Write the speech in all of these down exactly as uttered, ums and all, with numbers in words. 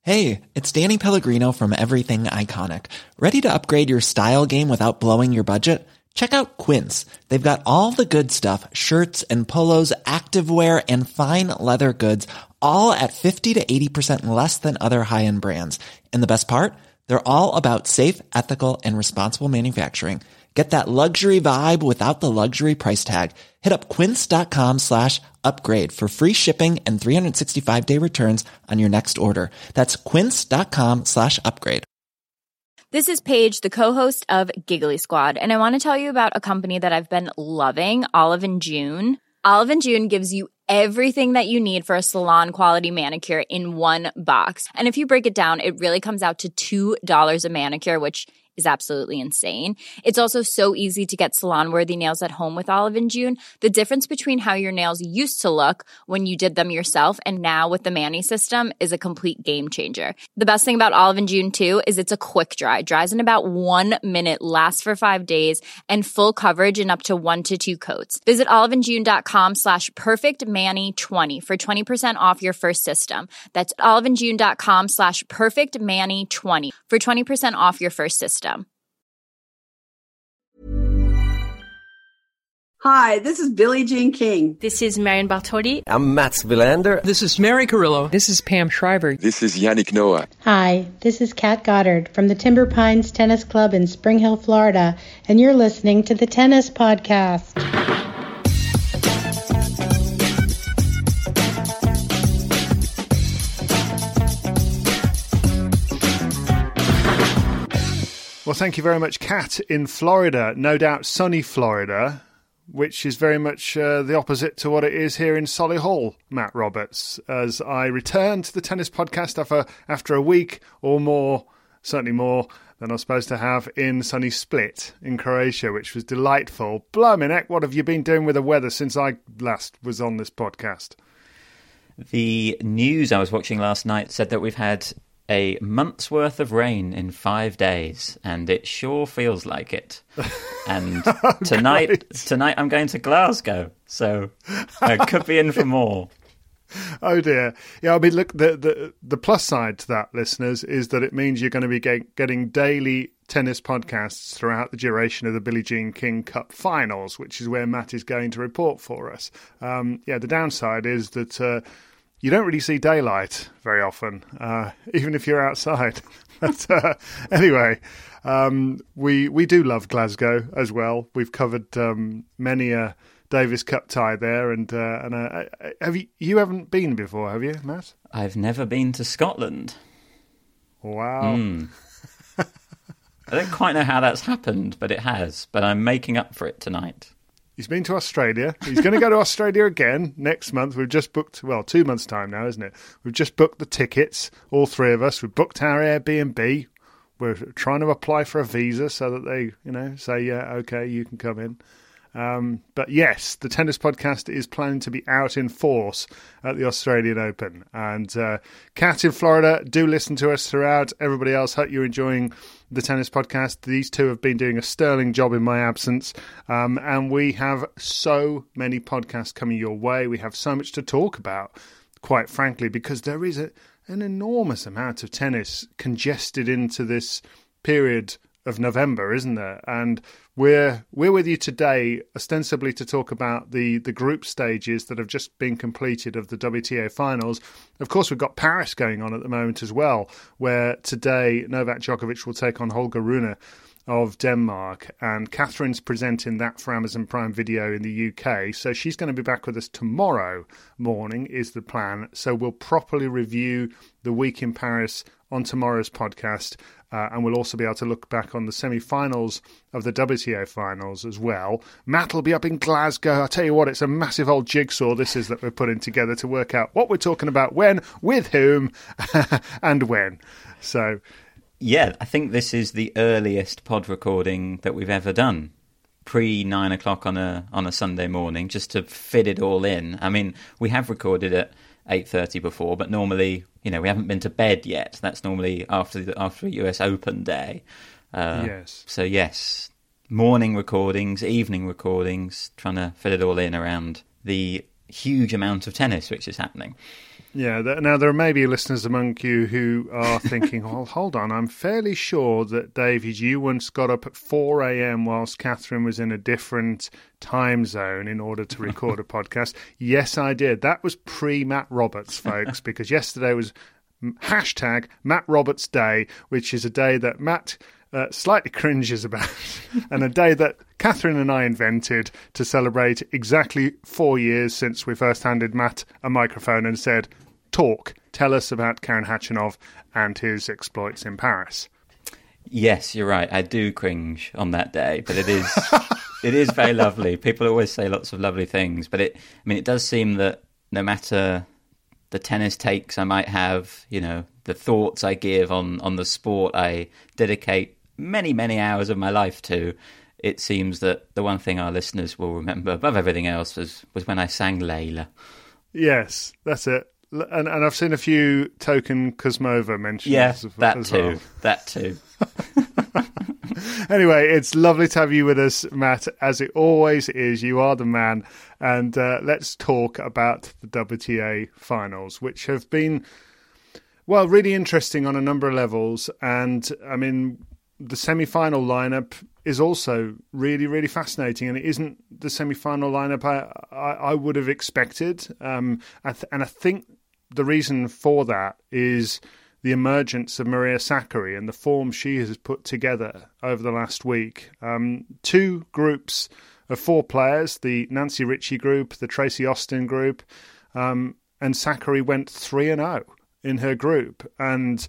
Hey, it's Danny Pellegrino from Everything Iconic. Ready to upgrade your style game without blowing your budget? Check out Quince. They've got all the good stuff, shirts and polos, activewear, and fine leather goods, all at fifty to eighty percent less than other high-end brands. And the best part? They're all about safe, ethical, and responsible manufacturing. Get that luxury vibe without the luxury price tag. Hit up quince.com slash upgrade for free shipping and three sixty-five day returns on your next order. That's quince.com slash upgrade. This is Paige, the co-host of Giggly Squad, and I want to tell you about a company that I've been loving, Olive and June. Olive and June gives you everything that you need for a salon-quality manicure in one box. And if you break it down, it really comes out to two dollars a manicure, which is absolutely insane. It's also so easy to get salon-worthy nails at home with Olive and June. The difference between how your nails used to look when you did them yourself and now with the Mani system is a complete game changer. The best thing about Olive and June, too, is it's a quick dry. Dries in about one minute, lasts for five days, and full coverage in up to one to two coats. Visit oliveandjune.com slash perfectmani20 for twenty percent off your first system. That's oliveandjune.com slash perfectmani20 for twenty percent off your first system. Hi, this is Billie Jean King. This is Marion Bartoli. I'm Mats Wilander. This is Mary Carrillo. This is Pam Shriver. This is Yannick Noah. Hi, this is Kat Goddard from the Timber Pines Tennis Club in Spring Hill, Florida, and you're listening to the Tennis Podcast. Well, thank you very much, Kat, in Florida. No doubt sunny Florida, which is very much uh, the opposite to what it is here in Solihull, Matt Roberts, as I return to the Tennis Podcast after, after a week or more, certainly more than I was supposed to have in sunny Split in Croatia, which was delightful. Blimey heck, what have you been doing with the weather since I last was on this podcast? The news I was watching last night said that we've had a month's worth of rain in five days, and it sure feels like it. And oh, tonight, great. tonight I'm going to Glasgow, so I could be in for more. Oh dear. Yeah, I mean, look, the, the the plus side to that, listeners, is that it means you're going to be get, getting daily tennis podcasts throughout the duration of the Billie Jean King Cup finals, which is where Matt is going to report for us. Um, yeah, the downside is that Uh, you don't really see daylight very often, uh, even if you're outside. But uh, anyway, um, we we do love Glasgow as well. We've covered um, many a Davis Cup tie there, and uh, and uh, have you you haven't been before, have you, Matt? I've never been to Scotland. Wow. Mm. I don't quite know how that's happened, but it has. But I'm making up for it tonight. He's been to Australia. He's going to go to Australia again next month. We've just booked, well, two months' time now, isn't it? We've just booked the tickets, all three of us. We've booked our Airbnb. We're trying to apply for a visa so that they, you know, say, yeah, okay, you can come in. Um, but yes, the Tennis Podcast is planning to be out in force at the Australian Open. And uh, Kat in Florida, do listen to us throughout. Everybody else, hope you're enjoying the Tennis Podcast. These two have been doing a sterling job in my absence. Um, and we have so many podcasts coming your way. We have so much to talk about, quite frankly, because there is a, an enormous amount of tennis congested into this period of November, isn't there? And we're we're with you today ostensibly to talk about the, the group stages that have just been completed of the W T A finals. Of course, we've got Paris going on at the moment as well, where today Novak Djokovic will take on Holger Rune of Denmark, and Catherine's presenting that for Amazon Prime Video in the U K, so she's going to be back with us tomorrow morning is the plan. So we'll properly review the week in Paris on tomorrow's podcast, uh, and we'll also be able to look back on the semi-finals of the W T A finals as well. Matt will be up in Glasgow. I'll tell you what, it's a massive old jigsaw this is that we're putting together to work out what we're talking about, when, with whom, and when. So yeah, I think this is the earliest pod recording that we've ever done, pre nine o'clock on a on a Sunday morning, just to fit it all in. I mean, we have recorded at eight thirty before, but normally, you know, we haven't been to bed yet. That's normally after the, after a U S Open day. Uh, yes. So yes, morning recordings, evening recordings, trying to fit it all in around the huge amount of tennis which is happening. Yeah, th- now there may be listeners among you who are thinking, well, hold on, I'm fairly sure that, David, you once got up at four a.m. whilst Catherine was in a different time zone in order to record a podcast. Yes, I did. That was pre-Matt Roberts, folks, because yesterday was hashtag Matt Roberts Day, which is a day that Matt uh, slightly cringes about, and a day that Catherine and I invented to celebrate exactly four years since we first handed Matt a microphone and said, talk, tell us about Karen Khachanov and his exploits in Paris. Yes, you're right. I do cringe on that day, but it is it is very lovely. People always say lots of lovely things, but it I mean, it does seem that no matter the tennis takes I might have, you know, the thoughts I give on, on the sport I dedicate many, many hours of my life to, it seems that the one thing our listeners will remember above everything else was, was when I sang Layla. Yes, that's it. And, and I've seen a few token Kuzmova mentions. Yeah, as, that as too. Well. That too. Anyway, it's lovely to have you with us, Matt, as it always is. You are the man. And uh, let's talk about the W T A finals, which have been, well, really interesting on a number of levels. And, I mean, the semi-final lineup is also really, really fascinating. And it isn't the semi-final lineup I, I, I would have expected. Um, I th- and I think the reason for that is the emergence of Maria Sakkari and the form she has put together over the last week. Um, two groups of four players, the Nancy Ritchie group, the Tracy Austin group, um, and Sakkari went three and oh in her group. And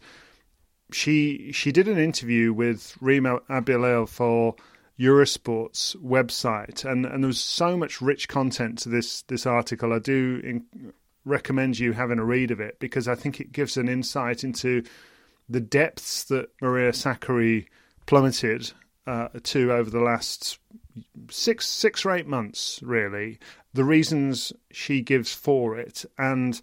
she she did an interview with Rima Abdullah for Eurosport's website, and, and there was so much rich content to this, this article. I do in, recommend you having a read of it, because I think it gives an insight into the depths that Maria Sakkari plummeted uh, to over the last six six or eight months, really, the reasons she gives for it, and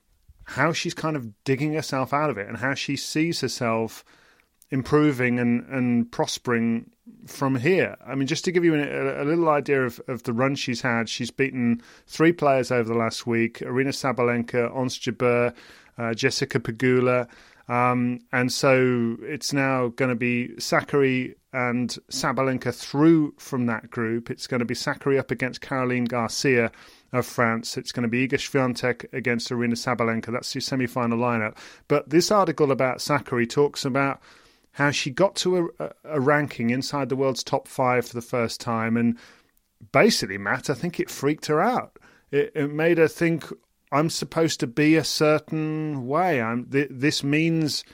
how she's kind of digging herself out of it, and how she sees herself improving and, and prospering from here. I mean, just to give you a, a little idea of, of the run she's had, she's beaten three players over the last week: Aryna Sabalenka, Ons Jabeur, uh, Jessica Pegula, um, and so it's now going to be Sakkari and Sabalenka through from that group. It's going to be Sakkari up against Caroline Garcia of France. It's going to be Iga Swiatek against Aryna Sabalenka. That's your semi-final lineup. But this article about Sakkari talks about how she got to a, a ranking inside the world's top five for the first time. And basically, Matt, I think it freaked her out. It, it made her think, I'm supposed to be a certain way. I'm, th- this means,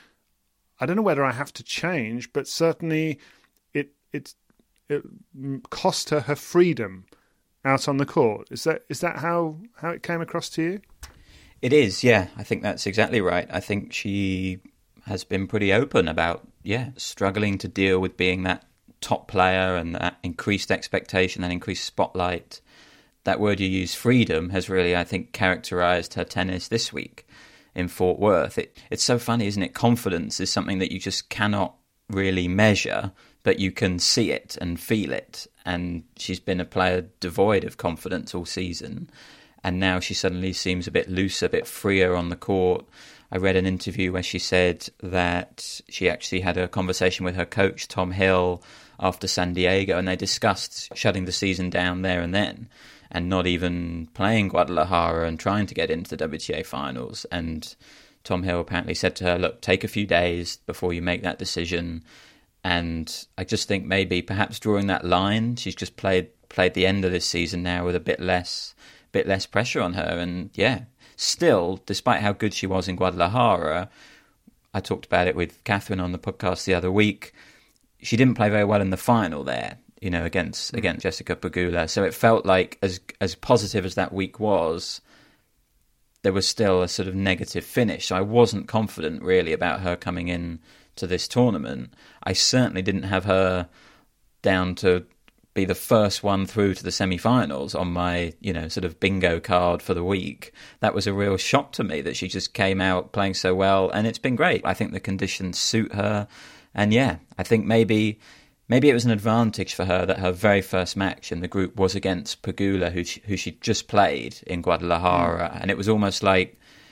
I don't know whether I have to change, but certainly it, it, it cost her her freedom out on the court. Is that is that how, how it came across to you? It is, yeah. I think that's exactly right. I think she has been pretty open about, yeah, struggling to deal with being that top player and that increased expectation, that increased spotlight. That word you use, freedom, has really, I think, characterized her tennis this week in Fort Worth. It, it's so funny, isn't it? Confidence is something that you just cannot really measure, but you can see it and feel it. And she's been a player devoid of confidence all season. And now she suddenly seems a bit looser, a bit freer on the court. I read an interview where she said that she actually had a conversation with her coach, Tom Hill, after San Diego, and they discussed shutting the season down there and then, and not even playing Guadalajara and trying to get into the W T A finals. And Tom Hill apparently said to her, look, take a few days before you make that decision. And I just think maybe perhaps drawing that line, she's just played played the end of this season now with a bit less bit less pressure on her. And yeah, still, despite how good she was in Guadalajara, I talked about it with Catherine on the podcast the other week, she didn't play very well in the final there, you know, against mm. against Jessica Pegula. So it felt like, as as positive as that week was, there was still a sort of negative finish. So I wasn't confident really about her coming in to this tournament. I certainly didn't have her down to be the first one through to the semi-finals on my, you know, sort of bingo card for the week. That was a real shock to me that she just came out playing so well, and it's been great. I think the conditions suit her, and yeah, I think maybe maybe it was an advantage for her that her very first match in the group was against Pegula, who she, who she just played in Guadalajara, mm. and it was almost like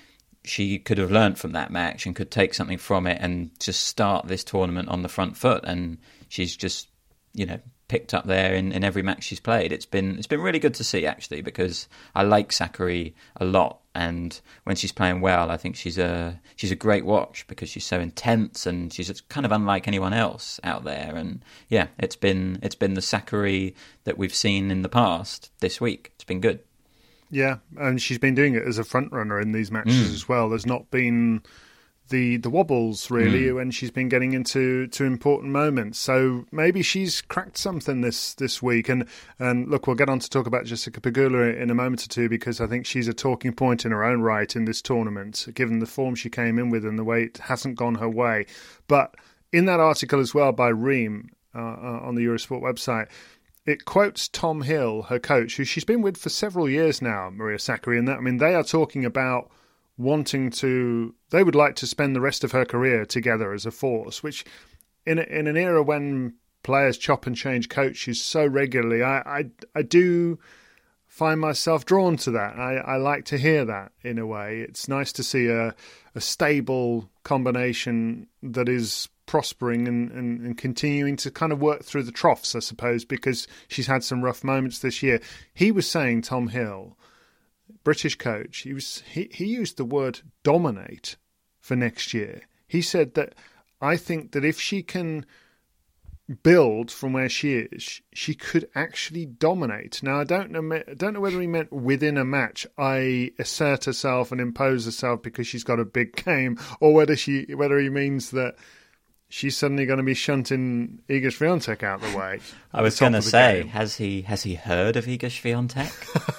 she could have learnt from that match and could take something from it and just start this tournament on the front foot. And she's just, you know, picked up there in, in every match she's played. It's been it's been really good to see, actually, because I like Sakkari a lot, and when she's playing well, I think she's a she's a great watch because she's so intense and she's kind of unlike anyone else out there. And yeah, it's been it's been the Sakkari that we've seen in the past this week. It's been good. Yeah, and she's been doing it as a front runner in these matches mm. as well. There's not been the the wobbles really mm. when she's been getting into to important moments. So maybe she's cracked something this this week. And and look, we'll get on to talk about Jessica Pegula in a moment or two, because I think she's a talking point in her own right in this tournament, given the form she came in with and the way it hasn't gone her way. But in that article as well by Reem uh, uh, on the Eurosport website, it quotes Tom Hill, her coach, who she's been with for several years now, Maria Sakkari, and that I mean they are talking about wanting to, they would like to spend the rest of her career together as a force, which in a, in an era when players chop and change coaches so regularly, I, I, I do find myself drawn to that. I, I like to hear that in a way. It's nice to see a, a stable combination that is prospering and, and, and continuing to kind of work through the troughs, I suppose, because she's had some rough moments this year. He was saying, Tom Hill, British coach, he was he, he used the word dominate for next year. He said that, I think that if she can build from where she is, she could actually dominate. Now, I don't know I don't know whether he meant within a match, that is assert herself and impose herself because she's got a big game, or whether she whether he means that she's suddenly going to be shunting Iga Swiatek out the way. I was going to say, game. has he has he heard of Iga Swiatek?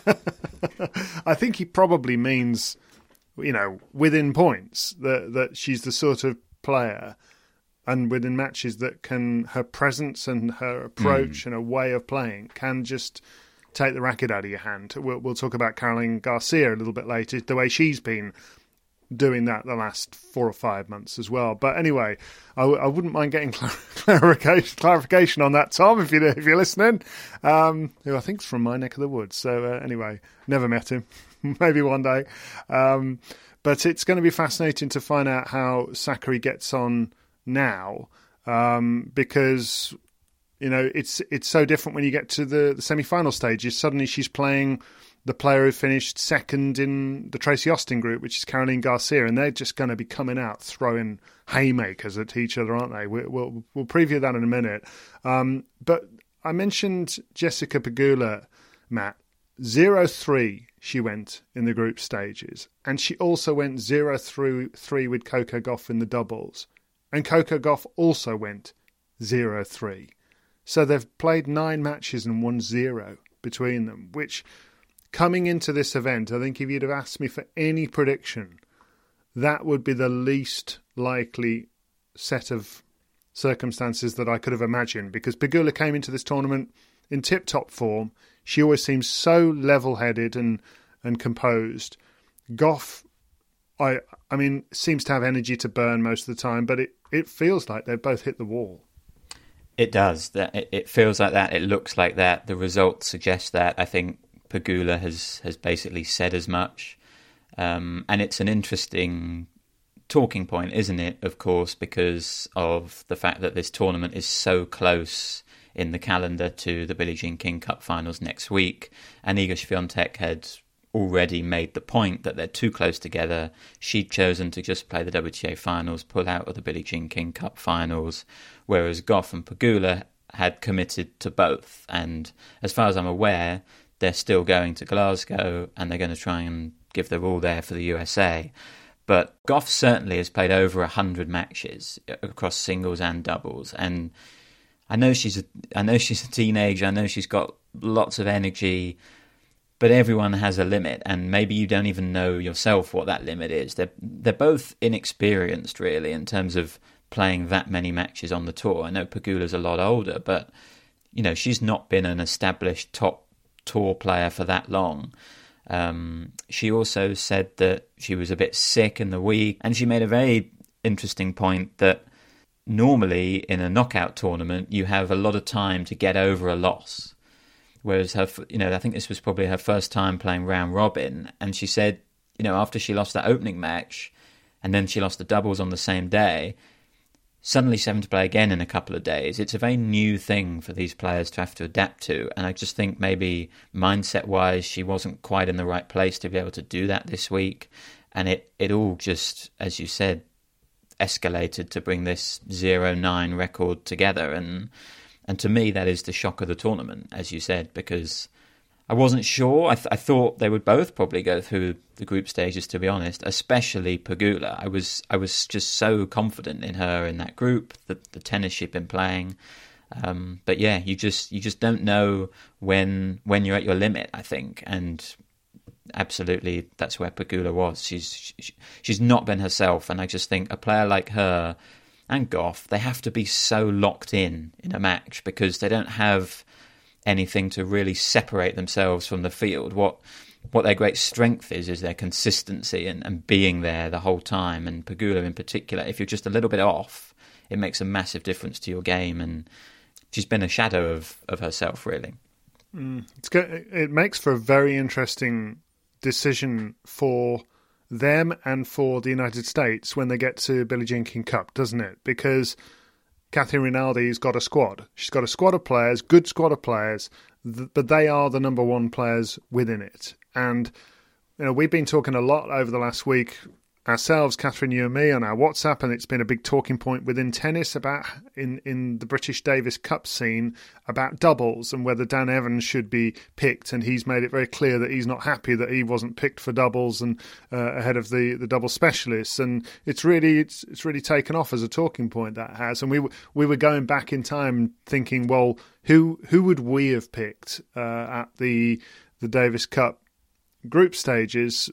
I think he probably means, you know, within points, that that she's the sort of player, and within matches that can, her presence and her approach mm. and her way of playing can just take the racket out of your hand. We'll, we'll talk about Caroline Garcia a little bit later, the way she's been doing that the last four or five months as well. But anyway, I, I wouldn't mind getting clarification, clarification on that, Tom, if you're, if you're listening, um, who I think is from my neck of the woods. So uh, anyway, never met him. Maybe one day. Um, but it's going to be fascinating to find out how Sakkari gets on now, um, because, you know, it's it's so different when you get to the, the semi-final stages. Suddenly she's playing the player who finished second in the Tracy Austin group, which is Caroline Garcia, and they're just going to be coming out throwing haymakers at each other, aren't they? We, we'll, we'll preview that in a minute. Um, but I mentioned Jessica Pegula, Matt. zero three she went in the group stages, and she also went zero three with Coco Gauff in the doubles. And Coco Gauff also went zero three. So they've played nine matches and won zero between them, which, coming into this event, I think if you'd have asked me for any prediction, that would be the least likely set of circumstances that I could have imagined, because Pegula came into this tournament in tip-top form. She always seems so level-headed and, and composed. Gauff, I I mean, seems to have energy to burn most of the time, but it, it feels like they've both hit the wall. It does. That it feels like that. It looks like that. The results suggest that. I think Pegula has, has basically said as much. Um, and it's an interesting talking point, isn't it, of course, because of the fact that this tournament is so close in the calendar to the Billie Jean King Cup finals next week. And Iga Swiatek had already made the point that they're too close together. She'd chosen to just play the W T A finals, pull out of the Billie Jean King Cup finals, whereas Gauff and Pegula had committed to both. And as far as I'm aware, they're still going to Glasgow and they're going to try and give their all there for the U S A. But Gauff certainly has played over one hundred matches across singles and doubles. And I know she's a, I know she's a teenager, I know she's got lots of energy, but everyone has a limit, and maybe you don't even know yourself what that limit is. They're, they're both inexperienced, really, in terms of playing that many matches on the tour. I know Pegula's a lot older, but, you know, she's not been an established top tour player for that long. Um, she also said that she was a bit sick in the week, and she made a very interesting point that normally in a knockout tournament you have a lot of time to get over a loss, whereas her, you know, I think this was probably her first time playing round robin, and she said you know, after she lost that opening match and then she lost the doubles on the same day, suddenly she's having to play again in a couple of days. It's a very new thing for these players to have to adapt to. And I just think maybe mindset-wise, she wasn't quite in the right place to be able to do that this week. And it, it all just, as you said, escalated to bring this zero nine record together. And and to me, that is the shock of the tournament, as you said, because I wasn't sure. I, th- I thought they would both probably go through the group stages, to be honest, especially Pegula. I was I was just so confident in her in that group, the, the tennis she'd been playing. Um, but yeah, you just you just don't know when when you're at your limit, I think. And absolutely, that's where Pegula was. She's she, she's not been herself. And I just think a player like her and Goff, they have to be so locked in in a match because they don't have anything to really separate themselves from the field. What what their great strength is is their consistency and, and being there the whole time. And Pegula in particular, if you're just a little bit off, it makes a massive difference to your game. And she's been a shadow of, of herself, really. Mm, it's good. It makes for a very interesting decision for them and for the United States when they get to Billie Jean King Cup, doesn't it? Because Catherine Rinaldi's got a squad. She's got a squad of players, good squad of players, th- but they are the number one players within it. And you know, we've been talking a lot over the last week ourselves, Catherine, you and me, on our WhatsApp, and it's been a big talking point within tennis about in, in the British Davis Cup scene about doubles and whether Dan Evans should be picked. And he's made it very clear that he's not happy that he wasn't picked for doubles and uh, ahead of the, the double specialists. And it's really it's it's really taken off as a talking point, that has. And we we were going back in time thinking, well, who who would we have picked uh, at the the Davis Cup group stages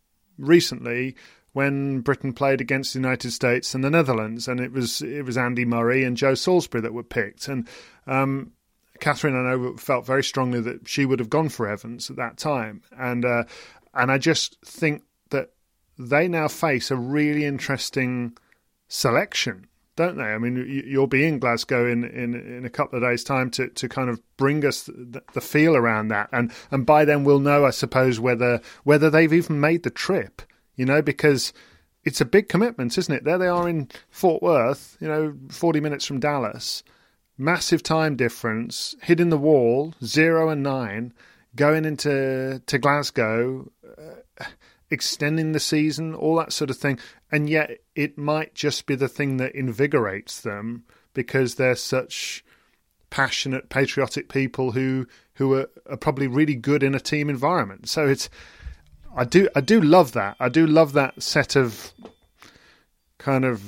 recently, when Britain played against the United States and the Netherlands, and it was it was Andy Murray and Joe Salisbury that were picked. And um, Catherine, I know, felt very strongly that she would have gone for Evans at that time. And uh, and I just think that they now face a really interesting selection, don't they? I mean, you'll be in Glasgow in, in, in a couple of days' time to, to kind of bring us the, the feel around that. And, and by then we'll know, I suppose, whether whether they've even made the trip. You know, because it's a big commitment, isn't it? There they are in Fort Worth, you know, forty minutes from Dallas. Massive time difference, hitting the wall, zero and nine, going into to Glasgow, uh, extending the season, all that sort of thing. And yet it might just be the thing that invigorates them because they're such passionate, patriotic people who, who are, are probably really good in a team environment. So it's... I do I do love that. I do love that set of kind of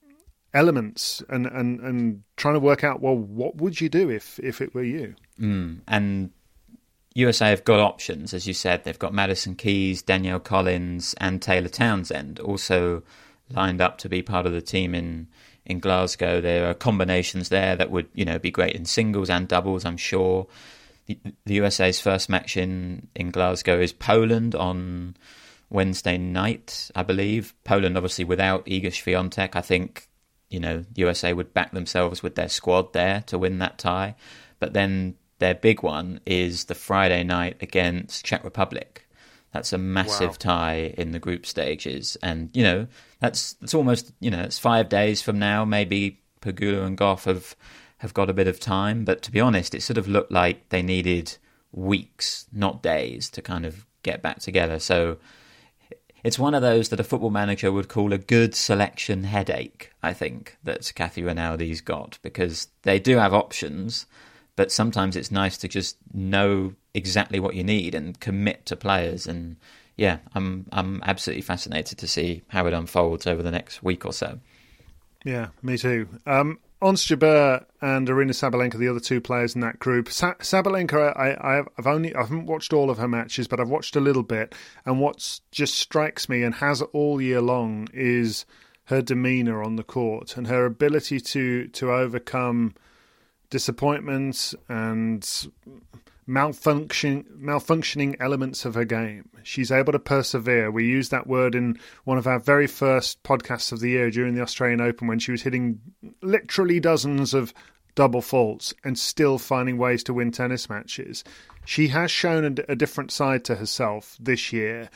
elements and, and, and trying to work out, well, what would you do if, if it were you? Mm. And U S A have got options, as you said. They've got Madison Keys, Danielle Collins and Taylor Townsend also lined up to be part of the team in, in Glasgow. There are combinations there that would, you know, be great in singles and doubles, I'm sure. The, the U S A's first match in, in Glasgow is Poland on Wednesday night, I believe. Poland, obviously, without Iga Swiatek. I think, you know, U S A would back themselves with their squad there to win that tie. But then their big one is the Friday night against Czech Republic. That's a massive wow. tie in the group stages. And, you know, that's, that's almost, you know, it's five days from now. Maybe Pegula and Goff have... have got a bit of time, but to be honest, it sort of looked like they needed weeks, not days, to kind of get back together. So it's one of those that a football manager would call a good selection headache, I think, that Cathy Rinaldi's got, because they do have options, but sometimes it's nice to just know exactly what you need and commit to players. And yeah, I'm I'm absolutely fascinated to see how it unfolds over the next week or so. Yeah, me too. Um, Ons Jabeur and Aryna Sabalenka, the other two players in that group. Sa- Sabalenka, I, I've only I haven't watched all of her matches, but I've watched a little bit. And what just strikes me and has all year long is her demeanour on the court and her ability to to overcome disappointments and malfunction malfunctioning elements of her game. She's able to persevere. We used that word in one of our very first podcasts of the year during the Australian Open when she was hitting literally dozens of double faults and still finding ways to win tennis matches. She has shown a, a different side to herself this year.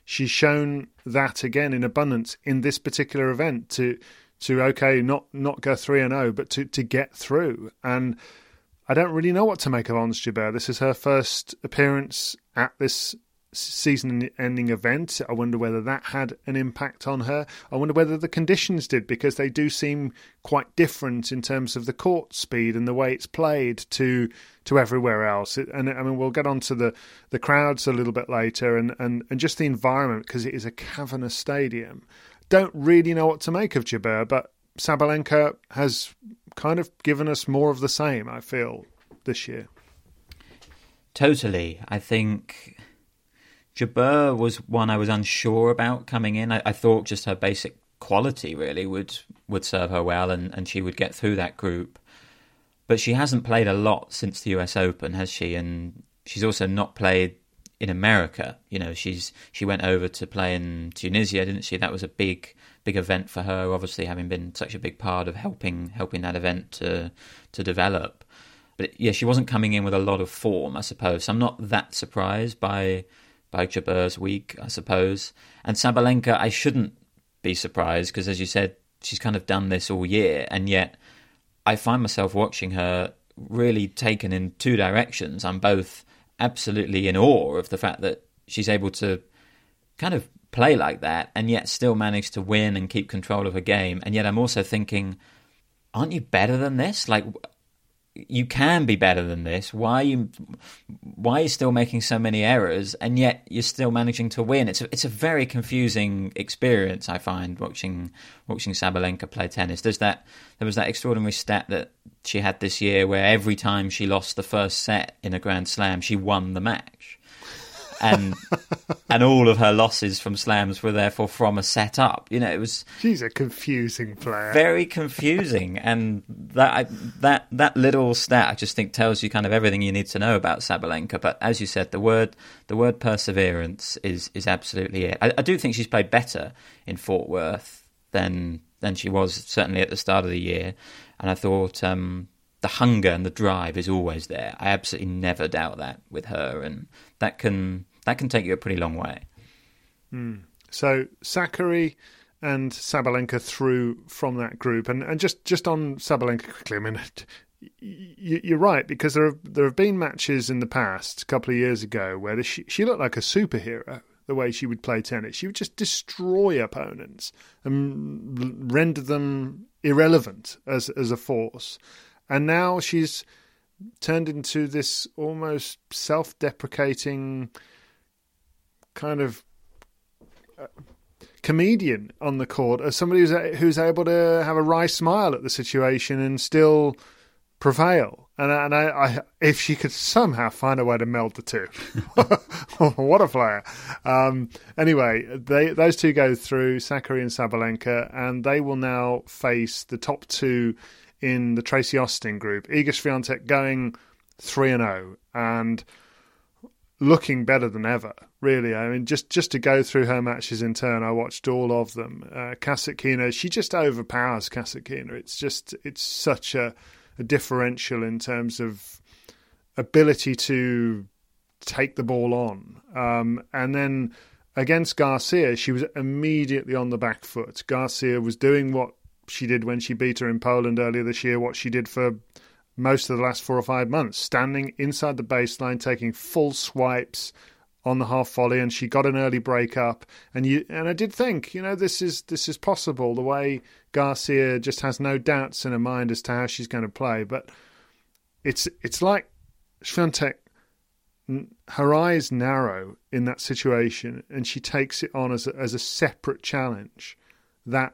she's shown that again in abundance in this particular event to to okay, not not go three and oh, but to to get through. And I don't really know what to make of Ons Jabeur. This is her first appearance at this season-ending event. I wonder whether that had an impact on her. I wonder whether the conditions did, because they do seem quite different in terms of the court speed and the way it's played to to everywhere else. It, and I mean, we'll get on to the, the crowds a little bit later and, and, and just the environment, because it is a cavernous stadium. Don't really know what to make of Jabeur, but Sabalenka has kind of given us more of the same, I feel, this year. Totally. I think Jabeur was one I was unsure about coming in. I, I thought just her basic quality really would, would serve her well, and, and she would get through that group. But she hasn't played a lot since the U S Open, has she? And she's also not played in America. You know, she's she went over to play in Tunisia, didn't she? That was a big big event for her, obviously having been such a big part of helping helping that event to to develop. But yeah, she wasn't coming in with a lot of form, I suppose. So I'm not that surprised by by Jabeur's week, I suppose. And Sabalenka, I shouldn't be surprised, because as you said, she's kind of done this all year, and yet I find myself watching her really taken in two directions. I'm both absolutely in awe of the fact that she's able to kind of play like that and yet still manage to win and keep control of her game. And yet I'm also thinking, aren't you better than this? Like, you can be better than this. Why are you why are you still making so many errors and yet you're still managing to win? It's a, it's a very confusing experience, I find, watching watching Sabalenka play tennis. There's that there was that extraordinary stat that she had this year where every time she lost the first set in a Grand Slam, she won the match. And and all of her losses from slams were therefore from a set up. You know, it was. She's a confusing player. Very confusing, and that that that little stat I just think tells you kind of everything you need to know about Sabalenka. But as you said, the word the word perseverance is is absolutely it. I, I do think she's played better in Fort Worth than than she was certainly at the start of the year, and I thought. Um, The hunger and the drive is always there. I absolutely never doubt that with her, and that can that can take you a pretty long way. Mm. So Sakkari and Sabalenka through from that group, and, and just, just on Sabalenka quickly. I mean, you, you're right, because there have there have been matches in the past, a couple of years ago, where she she looked like a superhero. The way she would play tennis, she would just destroy opponents and render them irrelevant as as a force. And now she's turned into this almost self-deprecating kind of uh, comedian on the court, as somebody who's, who's able to have a wry smile at the situation and still prevail. And, and I, I, if she could somehow find a way to meld the two, what a player. Um, anyway, they, those two go through, Sakkari and Sabalenka, and they will now face the top two in the Tracy Austin group. Iga Swiatek going three and oh and looking better than ever, really. I mean, just, just to go through her matches in turn, I watched all of them. Uh, Kasatkina, she just overpowers Kasatkina. It's just, it's such a, a differential in terms of ability to take the ball on. Um, and then against Garcia, she was immediately on the back foot. Garcia was doing what she did when she beat her in Poland earlier this year, what she did for most of the last four or five months, standing inside the baseline, taking full swipes on the half volley, and she got an early break up. And you and I did think, you know, this is this is possible, the way Garcia just has no doubts in her mind as to how she's going to play. But it's it's like Swiatek, her eyes narrow in that situation, and she takes it on as a, as a separate challenge. That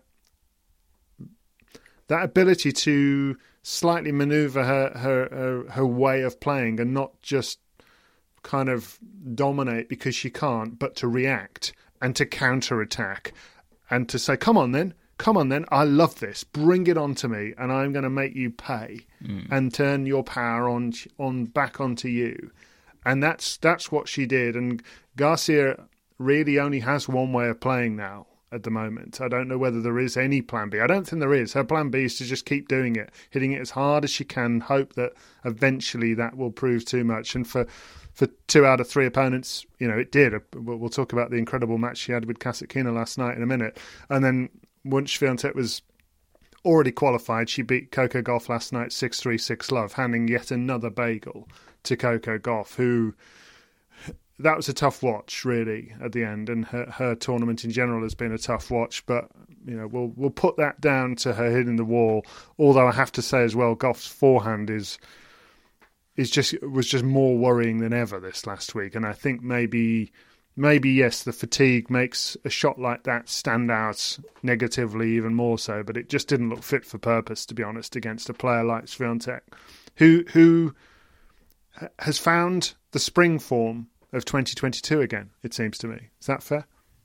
That ability to slightly manoeuvre her, her, her, her way of playing and not just kind of dominate because she can't, but to react and to counter-attack and to say, come on then, come on then, I love this, bring it on to me and I'm going to make you pay mm. and turn your power on on back onto you. And that's that's what she did. And Garcia really only has one way of playing now. At the moment, I don't know whether there is any plan B. I don't think there is. Her plan B is to just keep doing it, hitting it as hard as she can, hope that eventually that will prove too much. And for, for two out of three opponents, you know, it did. We'll, we'll talk about the incredible match she had with Kasatkina last night in a minute. And then once Swiatek was already qualified, she beat Coco Gauff last night six three, six love, handing yet another bagel to Coco Gauff, who... That was a tough watch, really, at the end, and her, her tournament in general has been a tough watch. But you know, we'll we'll put that down to her hitting the wall. Although I have to say as well, Gauff's forehand is is just was just more worrying than ever this last week, and I think maybe maybe yes, the fatigue makes a shot like that stand out negatively even more so. But it just didn't look fit for purpose, to be honest, against a player like Swiatek, who who has found the spring form of twenty twenty-two again, it seems to me. Is that fair?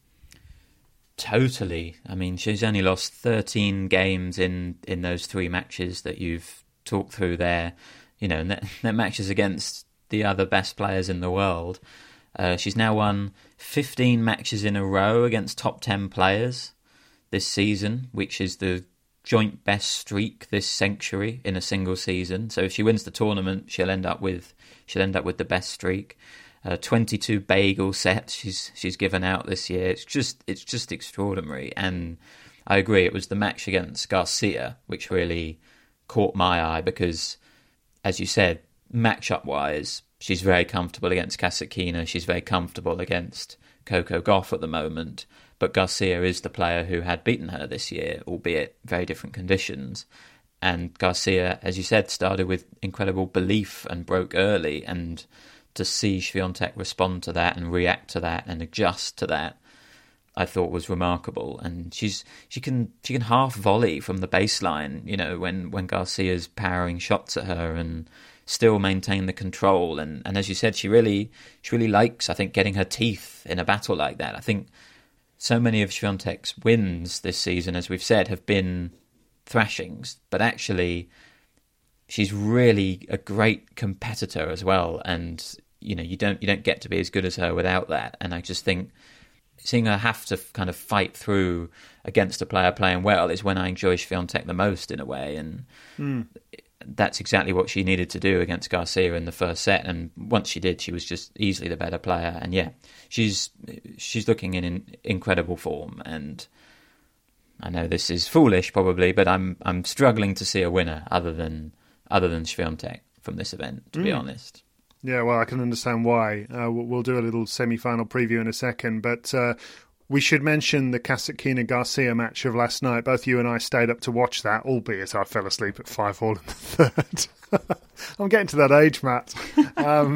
Totally. I mean, she's only lost thirteen games in, in those three matches that you've talked through there. You know, and they're matches against the other best players in the world. Uh, she's now won fifteen matches in a row against top ten players this season, which is the joint best streak this century in a single season. So if she wins the tournament, she'll end up with she'll end up with the best streak. Uh, twenty-two bagel sets she's she's given out this year. It's just it's just extraordinary, and I agree. It was the match against Garcia which really caught my eye because, as you said, matchup wise, she's very comfortable against Kasatkina. She's very comfortable against Coco Gauff at the moment. But Garcia is the player who had beaten her this year, albeit very different conditions. And Garcia, as you said, started with incredible belief and broke early, and to see Swiatek respond to that and react to that and adjust to that, I thought was remarkable. And she's she can she can half volley from the baseline, you know, when, when Garcia's powering shots at her, and still maintain the control. And, and as you said, she really she really likes, I think, getting her teeth in a battle like that. I think so many of Swiatek's wins this season, as we've said, have been thrashings, but actually she's really a great competitor as well, and you know you don't you don't get to be as good as her without that. And I just think seeing her have to kind of fight through against a player playing well is when I enjoy Swiatek the most, in a way. And mm. that's exactly what she needed to do against Garcia in the first set. And once she did, she was just easily the better player. And yeah, she's she's looking in, in incredible form. And I know this is foolish probably, but I'm I'm struggling to see a winner other than. other than Swiatek from this event, to mm. be honest. Yeah, well, I can understand why. Uh, we'll do a little semi-final preview in a second, but uh, we should mention the Kasatkina-Garcia match of last night. Both you and I stayed up to watch that, albeit I fell asleep at five all in the third. I'm getting to that age, Matt. Um,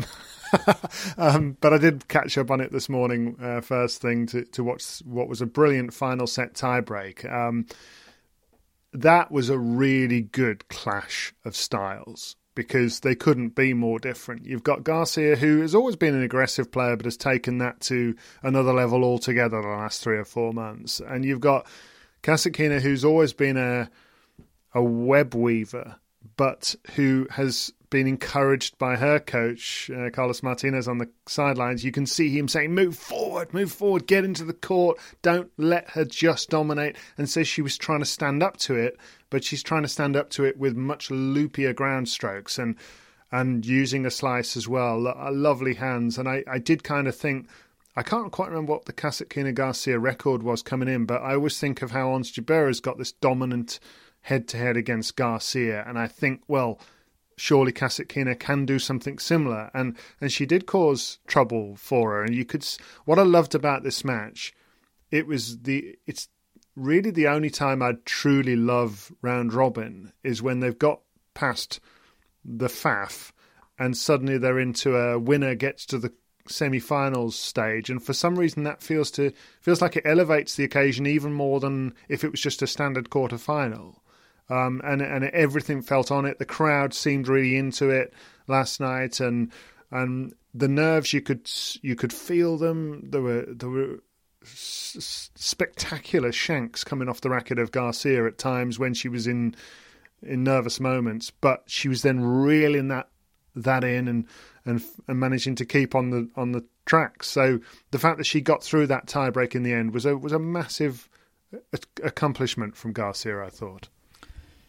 um, but I did catch up on it this morning, uh, first thing, to, to watch what was a brilliant final set tiebreak. Um That was a really good clash of styles because they couldn't be more different. You've got Garcia, who has always been an aggressive player but has taken that to another level altogether the last three or four months. And you've got Kasatkina, who's always been a a web weaver but who has been encouraged by her coach, uh, Carlos Martinez, on the sidelines. You can see him saying, move forward, move forward, get into the court, don't let her just dominate, and says she was trying to stand up to it, but she's trying to stand up to it with much loopier ground strokes and and using a slice as well. Lo- lovely hands. And I, I did kind of think, I can't quite remember what the Kasatkina-Garcia record was coming in, but I always think of how Ons Jabeur got this dominant head-to-head against Garcia, and I think, well, surely Kasatkina can do something similar, and and she did cause trouble for her. And you could, what I loved about this match, it was the it's really the only time I'd truly love round robin is when they've got past the faff and suddenly they're into a winner gets to the semi-finals stage, and for some reason that feels to feels like it elevates the occasion even more than if it was just a standard quarter final. Um, and and everything felt on it. The crowd seemed really into it last night, and and the nerves you could you could feel them. There were there were s- spectacular shanks coming off the racket of Garcia at times when she was in in nervous moments, but she was then reeling that that in and and and managing to keep on the on the track. So the fact that she got through that tiebreak in the end was a was a massive accomplishment from Garcia, I thought.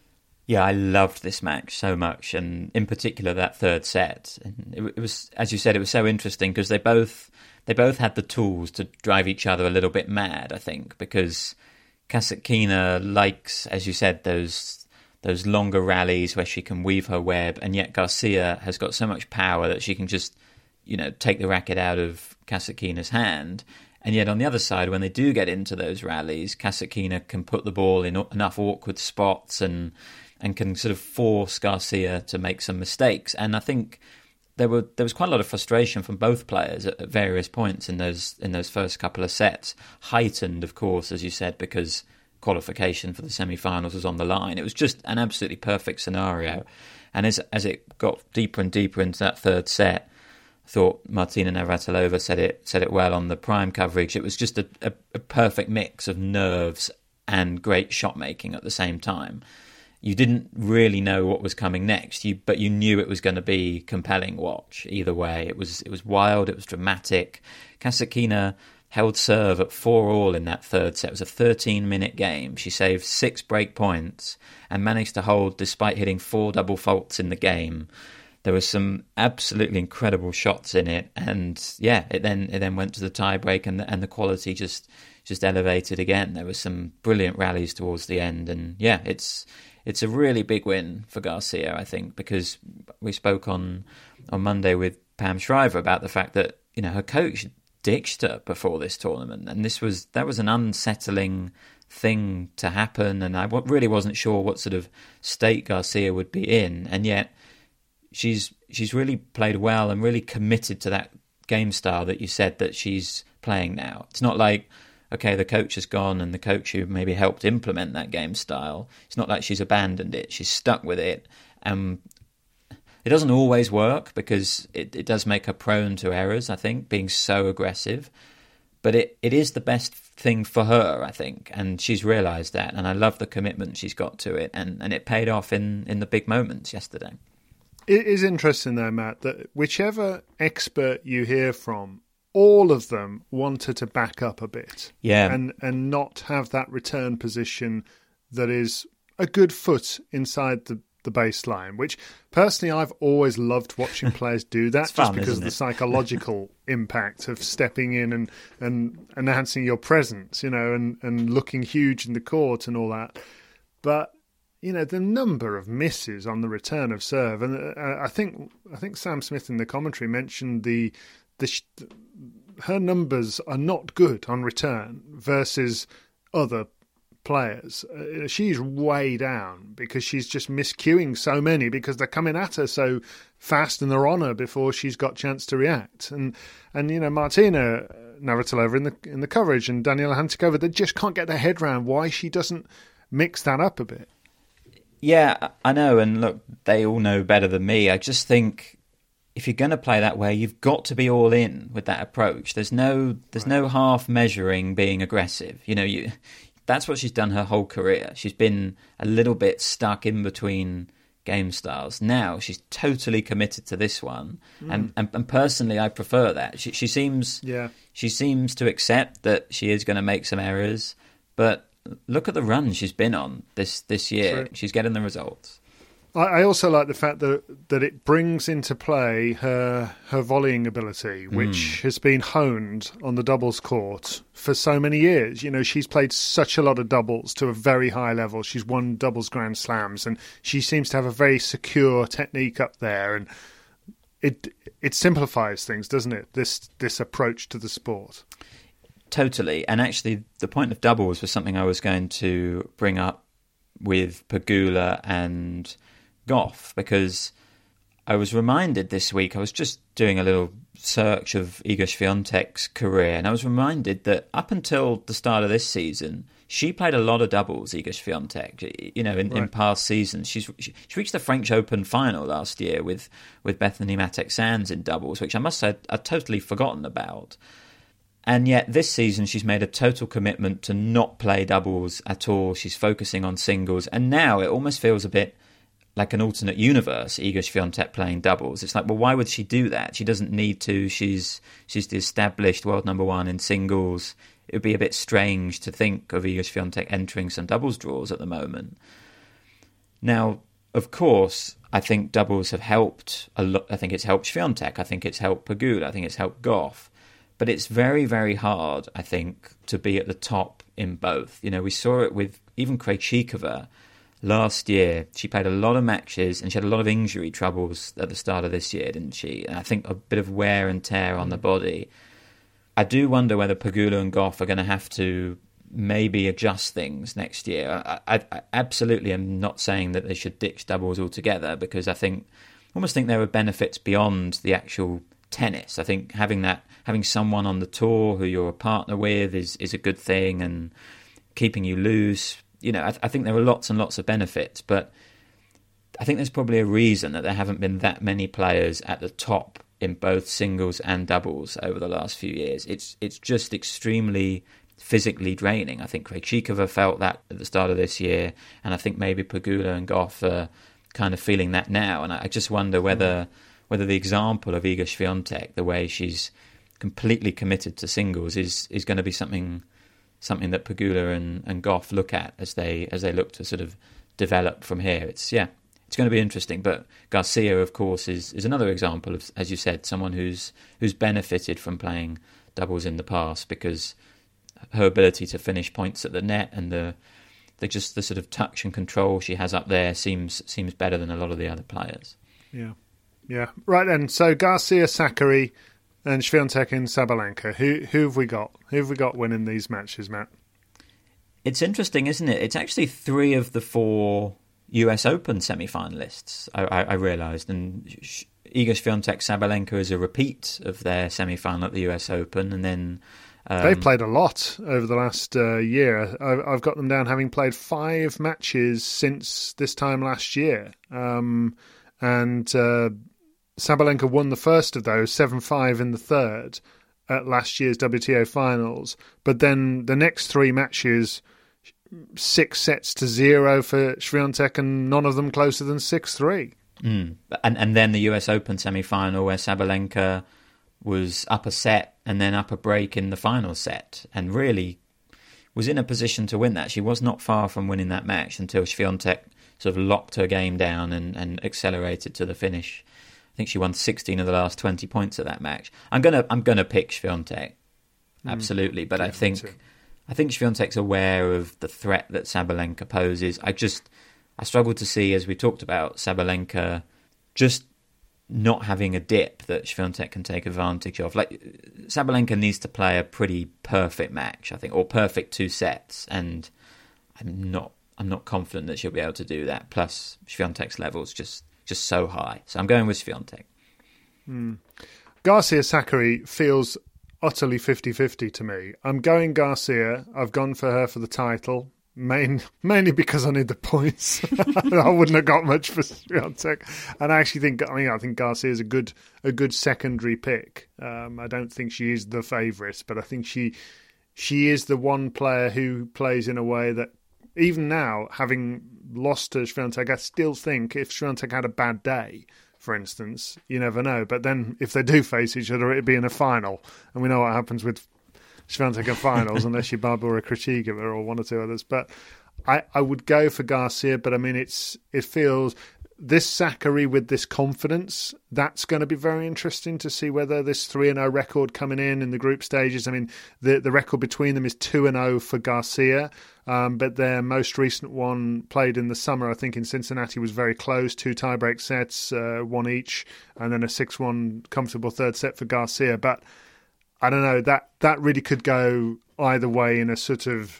Yeah, I loved this match so much, and in particular that third set. And it, it was, as you said, it was so interesting because they both they both had the tools to drive each other a little bit mad, I think, because Kasatkina likes, as you said, those those longer rallies where she can weave her web, and yet Garcia has got so much power that she can just, you know, take the racket out of Kasatkina's hand. And yet on the other side, when they do get into those rallies, Kasatkina can put the ball in enough awkward spots and and can sort of force Garcia to make some mistakes. And I think there were there was quite a lot of frustration from both players at, at various points in those in those first couple of sets. Heightened, of course, as you said, because qualification for the semi-finals was on the line. It was just an absolutely perfect scenario. And as as it got deeper and deeper into that third set, I thought Martina Navratilova said it said it well on the Prime coverage. It was just a, a, a perfect mix of nerves and great shot making at the same time. You didn't really know what was coming next, you, but you knew it was going to be compelling watch either way. It was it was wild, it was dramatic. Kasatkina held serve at four all in that third set. It was a thirteen-minute game. She saved six break points and managed to hold despite hitting four double faults in the game. There were some absolutely incredible shots in it, and yeah, it then it then went to the tie break, and the, and the quality just just elevated again. There were some brilliant rallies towards the end, and yeah, it's it's a really big win for Garcia, I think, because we spoke on on Monday with Pam Shriver about the fact that, you know, her coach ditched her before this tournament, and this was that was an unsettling thing to happen, and I really wasn't sure what sort of state Garcia would be in, and yet she's she's really played well and really committed to that game style that you said that she's playing now. It's not like, okay, the coach has gone and the coach who maybe helped implement that game style, it's not like she's abandoned it. She's stuck with it. Um, it doesn't always work because it, it does make her prone to errors, I think, being so aggressive. But it, it is the best thing for her, I think, and she's realised that. And I love the commitment she's got to it, and, and it paid off in, in the big moments yesterday. It is interesting, though, Matt, that whichever expert you hear from, all of them wanted to back up a bit, yeah, and and not have that return position that is a good foot inside the, the baseline, which personally I've always loved watching players do that, just fun, because of the psychological impact of stepping in and, and enhancing your presence, you know, and, and looking huge in the court and all that. But you know, the number of misses on the return of serve, and uh, I think I think Sam Smith in the commentary mentioned the the. Sh- her numbers are not good on return versus other players. Uh, she's way down because she's just miscuing so many because they're coming at her so fast and they're on her before she's got a chance to react. And and you know, Martina Navratilova in the in the coverage and Daniela Hantuchova, they just can't get their head around why she doesn't mix that up a bit. Yeah, I know, and look, they all know better than me. I just think if you're going to play that way, you've got to be all in with that approach. There's no there's right. no half measuring being aggressive. You know, you that's what she's done her whole career. She's been a little bit stuck in between game styles. Now she's totally committed to this one, mm. and, and and personally, I prefer that. She she seems yeah she seems to accept that she is going to make some errors, but look at the run she's been on this this year. True. She's getting the results. I also like the fact that that it brings into play her her volleying ability, which mm. has been honed on the doubles court for so many years. You know, she's played such a lot of doubles to a very high level. She's won doubles Grand Slams, and she seems to have a very secure technique up there. And it it simplifies things, doesn't it? This this approach to the sport. Totally. And actually, the point of doubles was something I was going to bring up with Pegula and Goff, because I was reminded this week, I was just doing a little search of Iga Swiatek's career, and I was reminded that up until the start of this season, she played a lot of doubles, Iga Swiatek. You know, in, right. in past seasons, she's she, she reached the French Open final last year with, with Bethany Matek-Sands in doubles, which I must say I'd totally forgotten about. And yet this season she's made a total commitment to not play doubles at all. She's focusing on singles, and now it almost feels a bit like an alternate universe, Iga Swiatek playing doubles. It's like, well, why would she do that? She doesn't need to. She's she's the established world number one in singles. It would be a bit strange to think of Iga Swiatek entering some doubles draws at the moment. Now, of course, I think doubles have helped a lot. I think it's helped Swiatek. I think it's helped Pegula. I think it's helped Gauff. But it's very, very hard, I think, to be at the top in both. You know, we saw it with even Krejcikova last year. She played a lot of matches and she had a lot of injury troubles at the start of this year, didn't she? And I think a bit of wear and tear on the body. I do wonder whether Pegula and Gauff are going to have to maybe adjust things next year. I, I, I absolutely am not saying that they should ditch doubles altogether, because I think, I almost think there are benefits beyond the actual tennis. I think having that, having someone on the tour who you're a partner with is, is a good thing, and keeping you loose. You know, I, I think there are lots and lots of benefits, but I think there's probably a reason that there haven't been that many players at the top in both singles and doubles over the last few years. It's it's just extremely physically draining. I think Krejcikova felt that at the start of this year, and I think maybe Pegula and Gauff are kind of feeling that now. And I just wonder whether whether the example of Iga Swiatek, the way she's completely committed to singles, is is going to be something something that Pegula and, and Gauff look at as they as they look to sort of develop from here. It's yeah, it's going to be interesting. But Garcia, of course, is is another example of, as you said, someone who's who's benefited from playing doubles in the past, because her ability to finish points at the net and the the just the sort of touch and control she has up there seems seems better than a lot of the other players. Yeah, yeah. Right then. So Garcia, Sakkari, and Swiatek and Sabalenka. Who who have we got? Who have we got winning these matches, Matt? It's interesting, isn't it? It's actually three of the four U S Open semi-finalists, I, I, I realised. And Iga Swiatek, Sabalenka is a repeat of their semi-final at the U S Open. And then um, they've played a lot over the last uh, year. I, I've got them down having played five matches since this time last year. Um, and uh, Sabalenka won the first of those, seven five in the third, at last year's W T A finals. But then the next three matches, six sets to zero for Swiatek, and none of them closer than six three. Mm. And and then the U S Open semi-final, where Sabalenka was up a set and then up a break in the final set, and really was in a position to win that. She was not far from winning that match until Swiatek sort of locked her game down and, and accelerated to the finish. I think she won sixteen of the last twenty points of that match. I'm gonna I'm gonna pick Swiatek, absolutely, mm. but yeah, I think I think Swiatek's aware of the threat that Sabalenka poses. I just I struggle to see, as we talked about, Sabalenka just not having a dip that Swiatek can take advantage of. Like, Sabalenka needs to play a pretty perfect match, I think, or perfect two sets, and I'm not I'm not confident that she'll be able to do that. Plus, Swiatek's level's just just so high. So I'm going with Swiatek. Mm. Garcia Sakkari feels utterly fifty-fifty to me. I'm going Garcia. I've gone for her for the title, main, mainly because I need the points. I wouldn't have got much for Swiatek. And I actually think I mean I think Garcia is a good a good secondary pick. Um, I don't think she is the favourite, but I think she she is the one player who plays in a way that, even now, having lost to Swiatek, I still think if Swiatek had a bad day, for instance, you never know. But then if they do face each other, it'd be in a final. And we know what happens with Swiatek in finals, unless you Barbara Krejcikova or one or two others. But I, I would go for Garcia, but I mean, it's it feels... This Sakkari with this confidence, that's going to be very interesting to see whether this three and oh record coming in in the group stages. I mean, the the record between them is two and oh for Garcia, um, but their most recent one played in the summer, I think in Cincinnati, was very close, two tiebreak sets, uh, one each, and then a six one comfortable third set for Garcia. But I don't know, that, that really could go either way in a sort of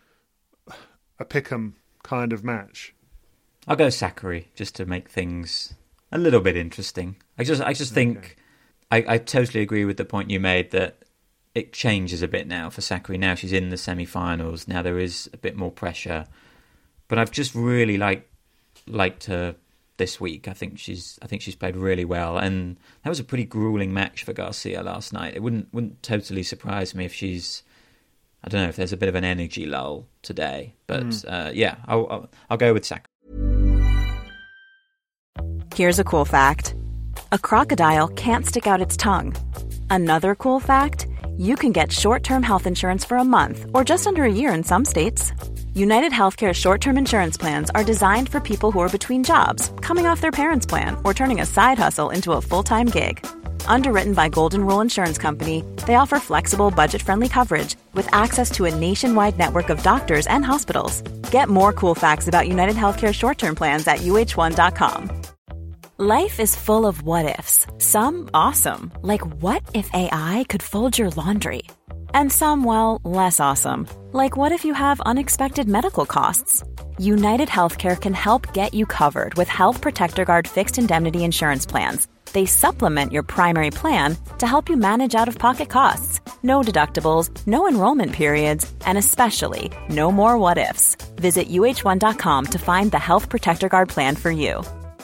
a pick'em kind of match. I'll go Sakkari, just to make things a little bit interesting. I just I just think okay. I, I totally agree with the point you made that it changes a bit now for Sakkari. Now she's in the semi-finals. Now there is a bit more pressure. But I've just really liked liked her this week. I think she's I think she's played really well, and that was a pretty grueling match for Garcia last night. It wouldn't wouldn't totally surprise me if she's, I don't know, if there's a bit of an energy lull today. But mm. uh, yeah, I'll, I'll I'll go with Sakkari. Here's a cool fact. A crocodile can't stick out its tongue. Another cool fact, you can get short-term health insurance for a month or just under a year in some states. United Healthcare short-term insurance plans are designed for people who are between jobs, coming off their parents' plan, or turning a side hustle into a full-time gig. Underwritten by Golden Rule Insurance Company, they offer flexible, budget-friendly coverage with access to a nationwide network of doctors and hospitals. Get more cool facts about United Healthcare short-term plans at U H one dot com. Life is full of what-ifs. Some awesome, like what if A I could fold your laundry? And some, well, less awesome, like what if you have unexpected medical costs? United Healthcare can help get you covered with Health Protector Guard fixed indemnity insurance plans. They supplement your primary plan to help you manage out-of-pocket costs. No deductibles, no enrollment periods, and especially no more what-ifs. Visit U H one dot com to find the Health Protector Guard plan for you.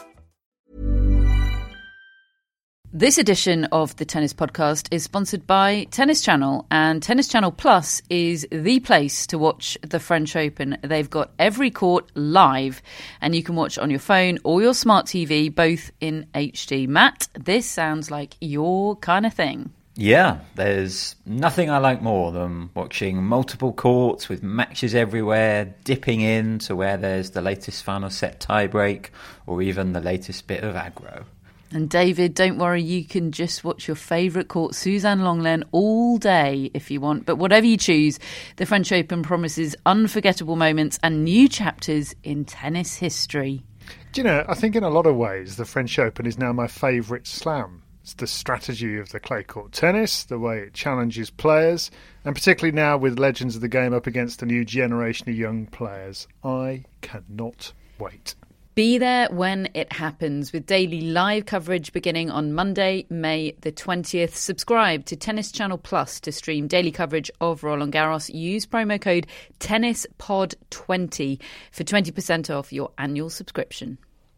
This edition of the Tennis Podcast is sponsored by Tennis Channel, and Tennis Channel Plus is the place to watch the French Open. They've got every court live, and you can watch on your phone or your smart T V, both in H D. Matt, this sounds like your kind of thing. Yeah, there's nothing I like more than watching multiple courts with matches everywhere, dipping in to where there's the latest final set tiebreak or even the latest bit of aggro. And David, don't worry, you can just watch your favourite court, Suzanne Lenglen, all day if you want. But whatever you choose, the French Open promises unforgettable moments and new chapters in tennis history. Do you know, I think in a lot of ways the French Open is now my favourite slam. It's the strategy of the clay court tennis, the way it challenges players, and particularly now with legends of the game up against a new generation of young players. I cannot wait. Be there when it happens with daily live coverage beginning on Monday, May the twentieth. Subscribe to Tennis Channel Plus to stream daily coverage of Roland Garros. Use promo code tennis pod twenty for twenty percent off your annual subscription.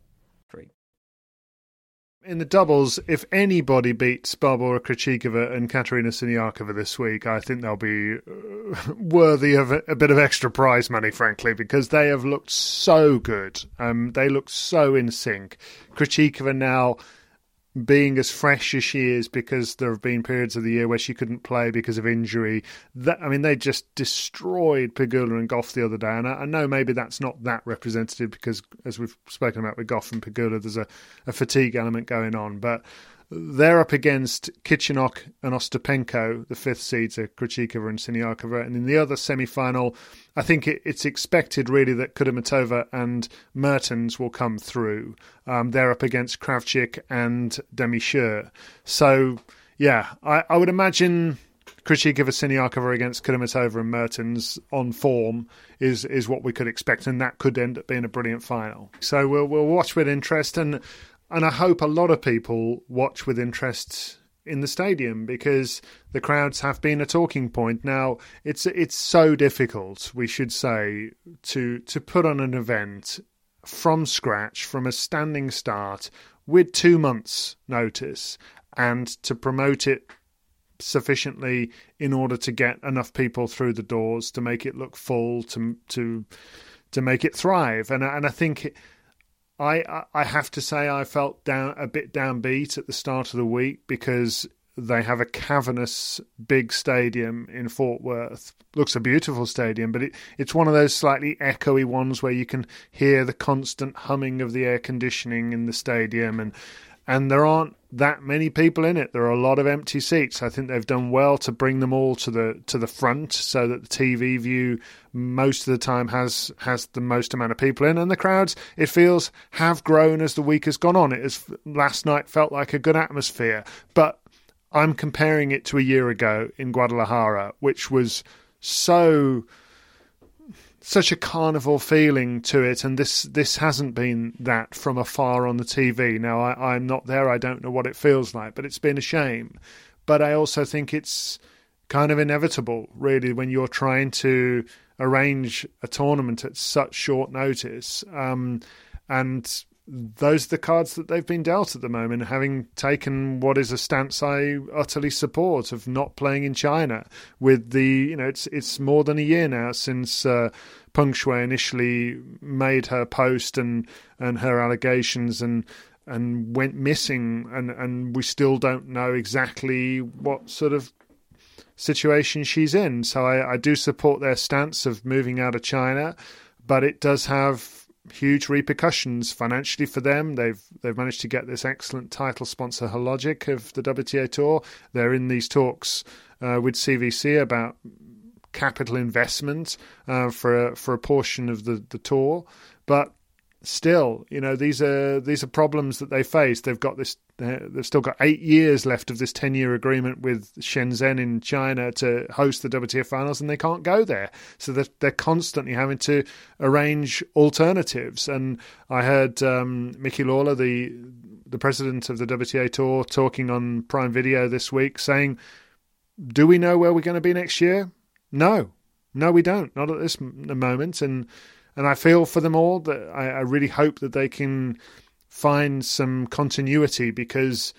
In the doubles, if anybody beats Barbora Krejcikova and Katerina Siniakova this week, I think they'll be uh, worthy of a, a bit of extra prize money, frankly, because they have looked so good. Um, they look so in sync. Krejcikova now being as fresh as she is because there have been periods of the year where she couldn't play because of injury. That, I mean, they just destroyed Pegula and Goff the other day. And I, I know maybe that's not that representative because, as we've spoken about with Goff and Pegula, there's a, a fatigue element going on. But they're up against Kichenok and Ostapenko, the fifth seeds are Krejcikova and Siniakova. And in the other semi-final, I think it, it's expected really that Kudermetova and Mertens will come through. Um, they're up against Kravchik and Demi-Sure. So, yeah, I, I would imagine Krejcikova, Siniakova against Kudermetova and Mertens on form is is what we could expect, and that could end up being a brilliant final. So we'll we'll watch with interest, and and I hope a lot of people watch with interest in the stadium because the crowds have been a talking point. Now, it's it's so difficult, we should say, to to put on an event from scratch, from a standing start, with two months' notice, and to promote it sufficiently in order to get enough people through the doors to make it look full, to to to make it thrive. And and I think it, I I have to say I felt down a bit downbeat at the start of the week because they have a cavernous big stadium in Fort Worth. Looks a beautiful stadium, but it, it's one of those slightly echoey ones where you can hear the constant humming of the air conditioning in the stadium, and and there aren't that many people in it. There are a lot of empty seats. I think they've done well to bring them all to the to the front so that the T V view most of the time has has the most amount of people in, and the crowds, it feels, have grown as the week has gone on. It has, last night felt like a good atmosphere, but I'm comparing it to a year ago in Guadalajara, which was so such a carnival feeling to it, and this this hasn't been that from afar on the T V. Now, I, I'm not there, I don't know what it feels like, but it's been a shame. But I also think it's kind of inevitable, really, when you're trying to arrange a tournament at such short notice. Um, and those are the cards that they've been dealt at the moment, having taken what is a stance I utterly support of not playing in China. With the, you know, it's it's more than a year now since uh, Peng Shuai initially made her post and and her allegations and and went missing, and and we still don't know exactly what sort of situation she's in. So I, I do support their stance of moving out of China, but it does have huge repercussions financially for them. They've they've managed to get this excellent title sponsor, Hologic, of the W T A Tour. They're in these talks uh, with C V C about capital investment uh, for a, for a portion of the, the tour, but still, you know, these are these are problems that they face. They've got this. They've still got eight years left of this ten-year agreement with Shenzhen in China to host the W T A finals, and they can't go there. So they're, they're constantly having to arrange alternatives. And I heard um, Mickey Lawler, the the president of the W T A Tour, talking on Prime Video this week, saying, "Do we know where we're going to be next year? No, no, we don't. Not at this moment." And and I feel for them all. That I, I really hope that they can find some continuity, because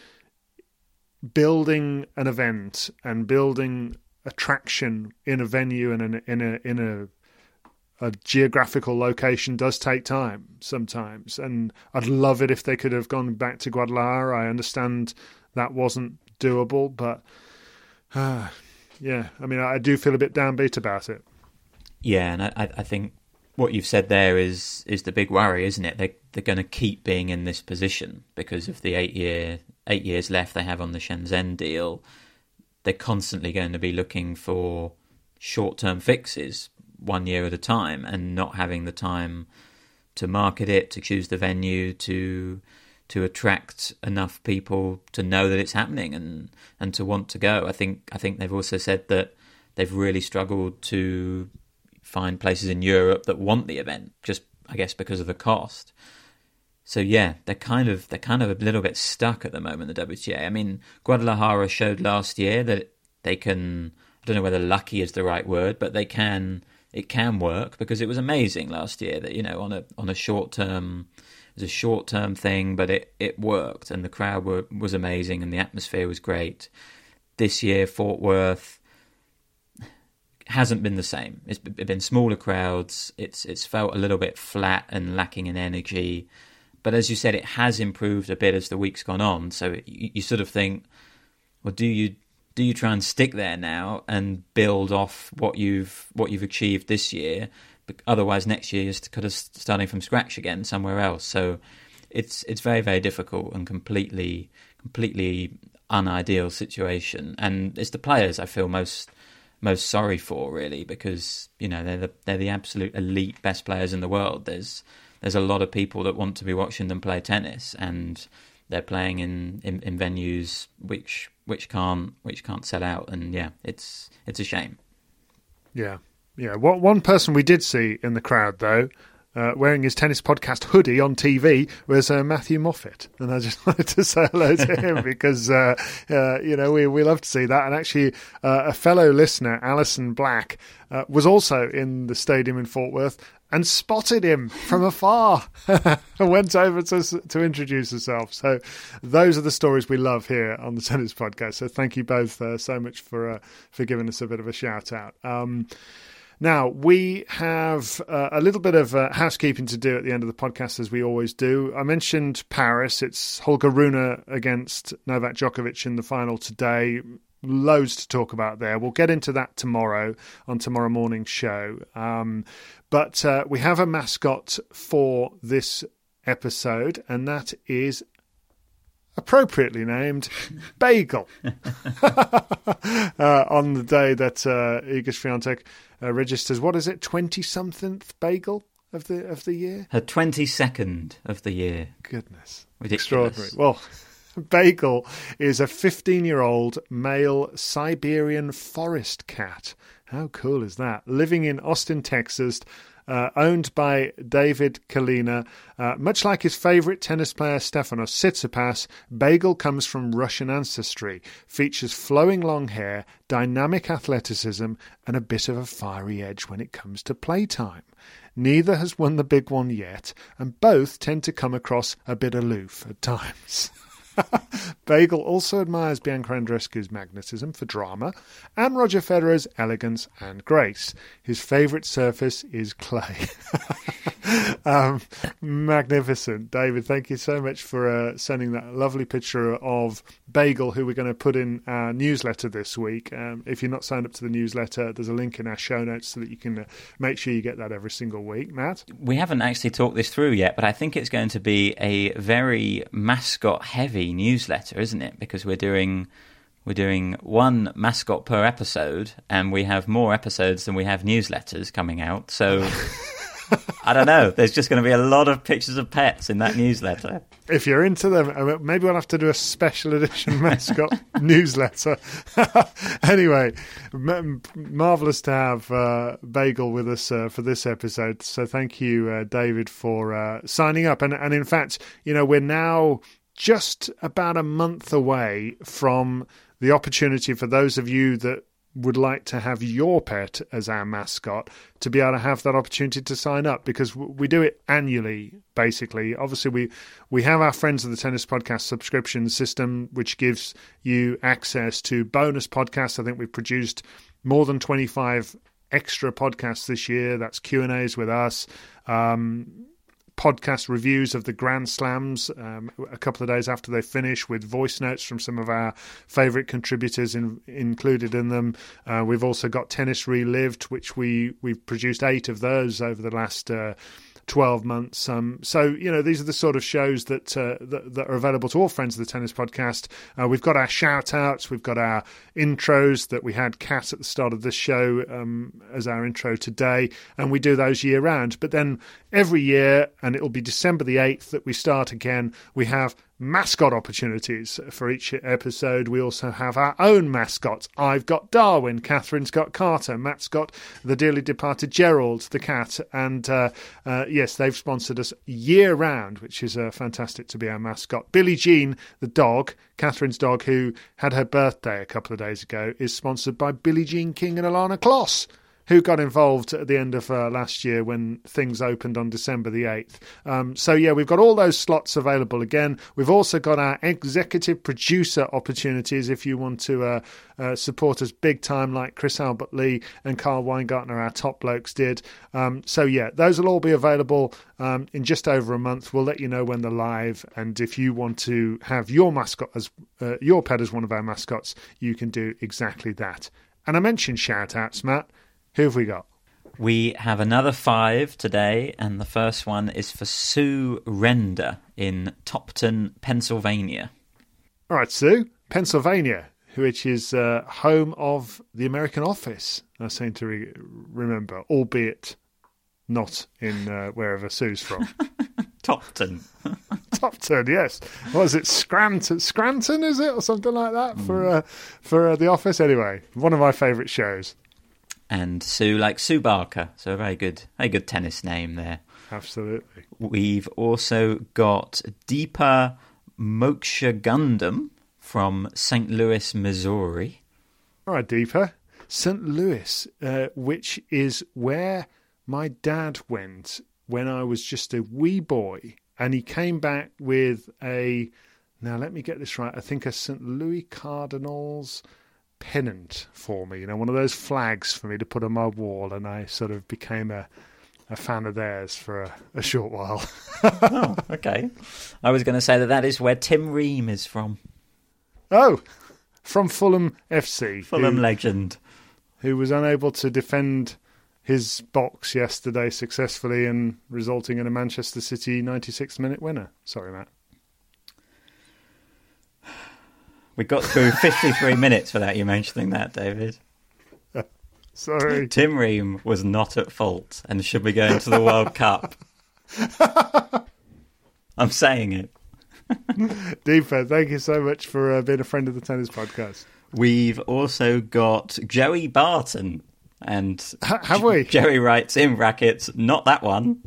building an event and building attraction in a venue and in a, in a in a a geographical location does take time sometimes. And I'd love it if they could have gone back to Guadalajara. I understand that wasn't doable, but uh, yeah, I mean, I do feel a bit downbeat about it. Yeah, and I, I think what you've said there is is the big worry, isn't it? They they're going to keep being in this position because of the eight year eight years left they have on the Shenzhen deal. They're constantly going to be looking for short term fixes one year at a time, and not having the time to market it, to choose the venue, to to attract enough people to know that it's happening and and to want to go. I think I think they've also said that they've really struggled to find places in Europe that want the event, just I guess because of the cost. So yeah, they're kind of they're kind of a little bit stuck at the moment, the W T A. I mean, Guadalajara showed last year that they can, I don't know whether lucky is the right word, but they can it can work, because it was amazing last year that, you know, on a on a short term it was a short term thing, but it, it worked, and the crowd were, was amazing and the atmosphere was great. This year, Fort Worth hasn't been the same. It's been smaller crowds. It's it's felt a little bit flat and lacking in energy. But as you said, it has improved a bit as the week's gone on. So you, you sort of think, well, do you do you try and stick there now and build off what you've what you've achieved this year? Otherwise, next year is kind of starting from scratch again somewhere else. So it's it's very very difficult and completely completely unideal situation. And it's the players I feel most. most sorry for, really, because, you know, they're the they're the absolute elite best players in the world. There's there's a lot of people that want to be watching them play tennis, and they're playing in, in, in venues which which can't which can't sell out. And yeah, it's it's a shame. Yeah, yeah. One one person we did see in the crowd, though, Uh, wearing his Tennis Podcast hoodie on T V, was uh, Matthew Moffat. And I just wanted to say hello to him because, uh, uh, you know, we, we love to see that. And actually, uh, a fellow listener, Alison Black, uh, was also in the stadium in Fort Worth and spotted him from afar and went over to to introduce herself. So those are the stories we love here on the Tennis Podcast. So thank you both uh, so much for, uh, for giving us a bit of a shout out. Um, Now, we have uh, a little bit of uh, housekeeping to do at the end of the podcast, as we always do. I mentioned Paris. It's Holger Rune against Novak Djokovic in the final today. Loads to talk about there. We'll get into that tomorrow on tomorrow morning's show. Um, but uh, we have a mascot for this episode, and that is appropriately named Bagel. uh, on the day that uh, Iga Swiatek uh, registers, what is it, twenty-somethingth Bagel of the of the year? Her twenty-second of the year. Goodness. Ridiculous. Extraordinary. Well, Bagel is a fifteen-year-old male Siberian forest cat. How cool is that? Living in Austin, Texas, Uh, owned by David Kalina. Uh, much like his favourite tennis player Stefanos Tsitsipas, Bagel comes from Russian ancestry, features flowing long hair, dynamic athleticism, and a bit of a fiery edge when it comes to playtime. Neither has won the big one yet, and both tend to come across a bit aloof at times. Bagel also admires Bianca Andreescu's magnetism for drama and Roger Federer's elegance and grace. His favourite surface is clay. um, magnificent. David, thank you so much for uh, sending that lovely picture of Bagel, who we're going to put in our newsletter this week. Um, if you're not signed up to the newsletter, there's a link in our show notes so that you can uh, make sure you get that every single week. Matt? We haven't actually talked this through yet, but I think it's going to be a very mascot-heavy newsletter, isn't it? Because we're doing we're doing one mascot per episode, and we have more episodes than we have newsletters coming out. So I don't know. There's just going to be a lot of pictures of pets in that newsletter. If you're into them, maybe we'll have to do a special edition mascot newsletter. Anyway, m- marvellous to have uh, Bagel with us uh, for this episode. So thank you, uh, David, for uh, signing up. And, and in fact, you know, we're now just about a month away from the opportunity for those of you that would like to have your pet as our mascot to be able to have that opportunity to sign up, because we do it annually, basically. Obviously, we, we have our Friends of the Tennis Podcast subscription system, which gives you access to bonus podcasts. I think we've produced more than twenty-five extra podcasts this year. That's Q and A's with us, um, podcast reviews of the Grand Slams um, a couple of days after they finish, with voice notes from some of our favourite contributors in, included in them. Uh, we've also got Tennis Relived, which we, we've produced eight of those over the last uh, twelve months. Um, so, you know, these are the sort of shows that, uh, that that are available to all Friends of the Tennis Podcast. Uh, we've got our shout-outs, we've got our intros that we had Kat at the start of this show um, as our intro today, and we do those year-round. But then every year, and it'll be December the eighth that we start again, we have mascot opportunities for each episode. We also have our own mascots. I've got Darwin, Catherine's got Carter, Matt's got the dearly departed Gerald, the cat, and uh, uh, yes, they've sponsored us year round, which is uh, fantastic to be our mascot. Billie Jean, the dog, Catherine's dog, who had her birthday a couple of days ago, is sponsored by Billie Jean King and Alana Kloss, who got involved at the end of uh, last year when things opened on December the eighth. Um, so, yeah, we've got all those slots available again. We've also got our executive producer opportunities if you want to uh, uh, support us big time, like Chris Albert Lee and Carl Weingartner, our top blokes, did. Um, so, yeah, those will all be available um, in just over a month. We'll let you know when they're live. And if you want to have your mascot as uh, your pet as one of our mascots, you can do exactly that. And I mentioned shout-outs, Matt. Who have we got? We have another five today, and the first one is for Sue Render in Topton, Pennsylvania. All right, Sue, Pennsylvania, which is uh, home of the American Office, I seem to re- remember, albeit not in uh, wherever Sue's from. Topton. Topton, yes. What is it, Scranton? Scranton, is it? Or something like that mm. for, uh, for uh, The Office? Anyway, one of my favourite shows. And Sue, like Sue Barker, so a very good, very good tennis name there. Absolutely. We've also got Deepa Mokshagundam from Saint Louis, Missouri. All right, Deepa. Saint Louis, uh, which is where my dad went when I was just a wee boy, and he came back with a, now let me get this right, I think a Saint Louis Cardinals pennant for me, you know, one of those flags for me to put on my wall, and I sort of became a, a fan of theirs for a, a short while. Oh, okay. I was going to say that that is where Tim Ream is from. Oh, from Fulham F C. Fulham who, legend. Who was unable to defend his box yesterday successfully, and resulting in a Manchester City ninety-sixth minute winner. Sorry, Matt. We got through fifty-three minutes without you mentioning that, David. Sorry. Tim Ream was not at fault and should be going to the World Cup. I'm saying it. Deepa, thank you so much for uh, being a friend of the Tennis Podcast. We've also got Joey Barton. And H- have we? Joey writes in brackets, not that one.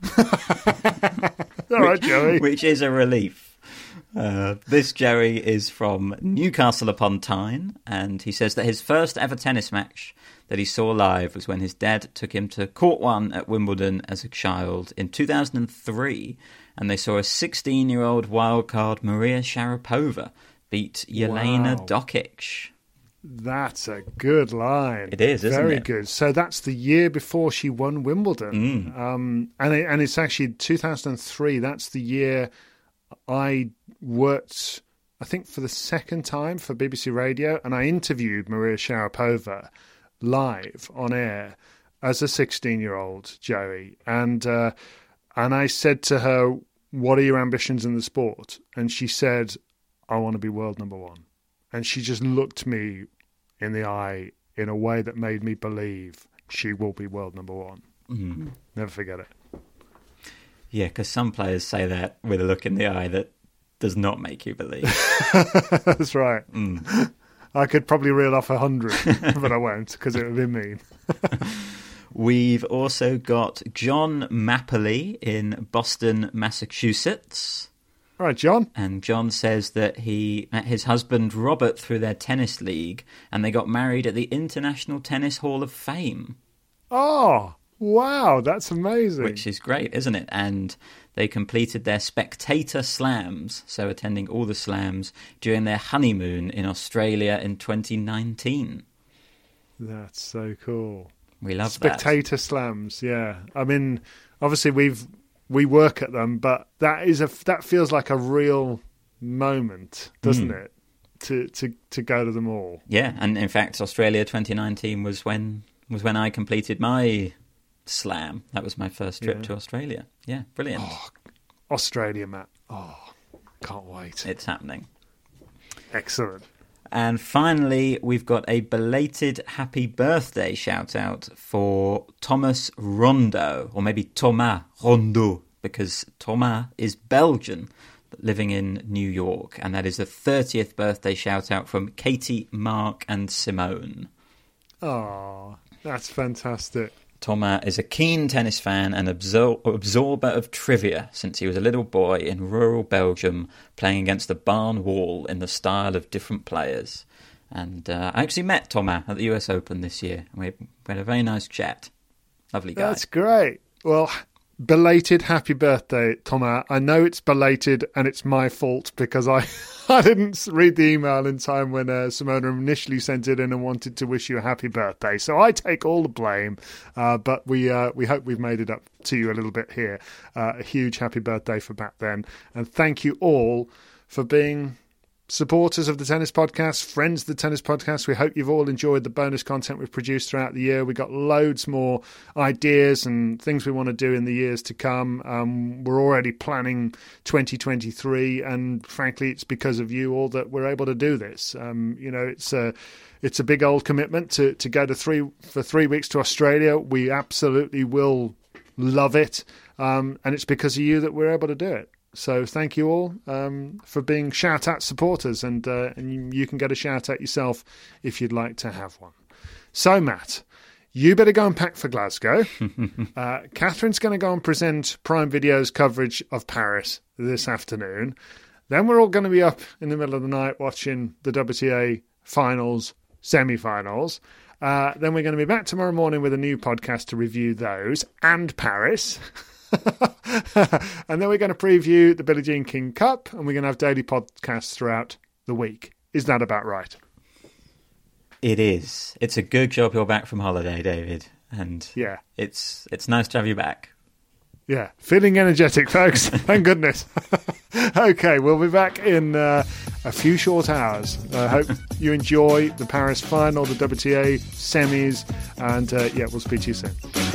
All right, Joey. Which is a relief. Uh, this Joey is from Newcastle upon Tyne, and he says that his first ever tennis match that he saw live was when his dad took him to Court One at Wimbledon as a child in two thousand three, and they saw a sixteen-year-old wildcard Maria Sharapova beat Jelena Wow. Dokic. That's a good line. It is, isn't Very it? good. So that's the year before she won Wimbledon. Mm. Um, and, it, and it's actually two thousand three. That's the year I worked, I think, for the second time for B B C Radio, and I interviewed Maria Sharapova live on air as a sixteen-year-old, Joey. And, uh, and I said to her, what are your ambitions in the sport? And she said, I want to be world number one. And she just looked me in the eye in a way that made me believe she will be world number one. Mm. Never forget it. Yeah, because some players say that with a look in the eye that does not make you believe. That's right. Mm. I could probably reel off a hundred, but I won't because it would be mean. We've also got John Mapley in Boston, Massachusetts. All right, John. And John says that he met his husband Robert through their tennis league, and they got married at the International Tennis Hall of Fame. Oh, wow, that's amazing. Which is great, isn't it? And they completed their spectator slams, so attending all the slams during their honeymoon in Australia in twenty nineteen. That's so cool. We love Spectator that. slams, yeah. I mean, obviously we've we work at them, but that is a that feels like a real moment, doesn't Mm. it? To to to go to them all. Yeah, and in fact, Australia twenty nineteen was when was when I completed my slam. That was my first trip Yeah. to Australia. Yeah, brilliant. Oh, Australia, Matt. Oh, can't wait. It's happening. Excellent. And finally, we've got a belated happy birthday shout out for Thomas Rondeau, or maybe Thomas Rondeau, because Thomas is Belgian, living in New York. And that is the thirtieth birthday shout out from Katie, Mark, and Simone. Oh, that's fantastic. Thomas is a keen tennis fan and absor- absorber of trivia since he was a little boy in rural Belgium playing against a barn wall in the style of different players. And uh, I actually met Thomas at the U S Open this year. We, we had a very nice chat. Lovely guy. That's great. Well, belated happy birthday, Thomas. I know it's belated and it's my fault because I, I didn't read the email in time when uh, Simona initially sent it in and wanted to wish you a happy birthday. So I take all the blame, uh, but we uh, we hope we've made it up to you a little bit here. Uh, a huge happy birthday for back then. And thank you all for being supporters of the Tennis Podcast, friends of the Tennis Podcast. We hope you've all enjoyed the bonus content we've produced throughout the year. We've got loads more ideas and things we want to do in the years to come. Um, we're already planning twenty twenty-three, and frankly, it's because of you all that we're able to do this. Um, you know, it's a it's a big old commitment to to go to three for three weeks to Australia. We absolutely will love it, um, and it's because of you that we're able to do it. So thank you all um, for being shout-out supporters, and uh, and you, you can get a shout-out yourself if you'd like to have one. So, Matt, you better go and pack for Glasgow. uh, Catherine's going to go and present Prime Video's coverage of Paris this afternoon. Then we're all going to be up in the middle of the night watching the W T A finals, semi-finals. Uh, then we're going to be back tomorrow morning with a new podcast to review those and Paris. And then we're going to preview the Billie Jean King Cup, and we're going to have daily podcasts throughout the week. Is that about right? It is. It's a good job you're back from holiday, David. And yeah, it's it's nice to have you back. Yeah, feeling energetic, folks. Thank goodness. Okay, we'll be back in uh, a few short hours. I hope you enjoy the Paris final, the W T A semis, and uh, yeah, we'll speak to you soon.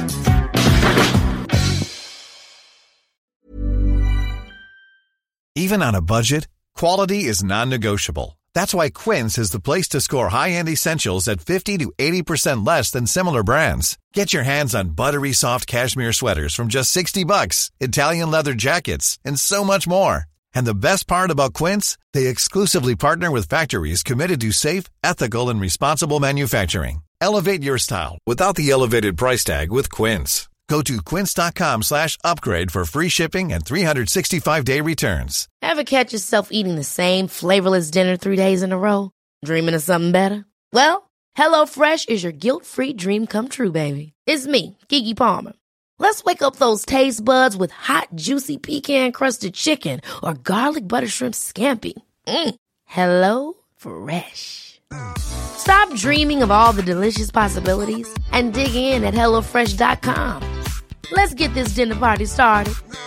Even on a budget, quality is non-negotiable. That's why Quince is the place to score high-end essentials at fifty to eighty percent less than similar brands. Get your hands on buttery soft cashmere sweaters from just sixty bucks, Italian leather jackets, and so much more. And the best part about Quince, they exclusively partner with factories committed to safe, ethical, and responsible manufacturing. Elevate your style without the elevated price tag with Quince. Go to quince.com slash upgrade for free shipping and three sixty-five day returns. Ever catch yourself eating the same flavorless dinner three days in a row? Dreaming of something better? Well, HelloFresh is your guilt-free dream come true, baby. It's me, Keke Palmer. Let's wake up those taste buds with hot, juicy pecan-crusted chicken or garlic butter shrimp scampi. Mm. Hello Fresh. Stop dreaming of all the delicious possibilities and dig in at hello fresh dot com. Let's get this dinner party started.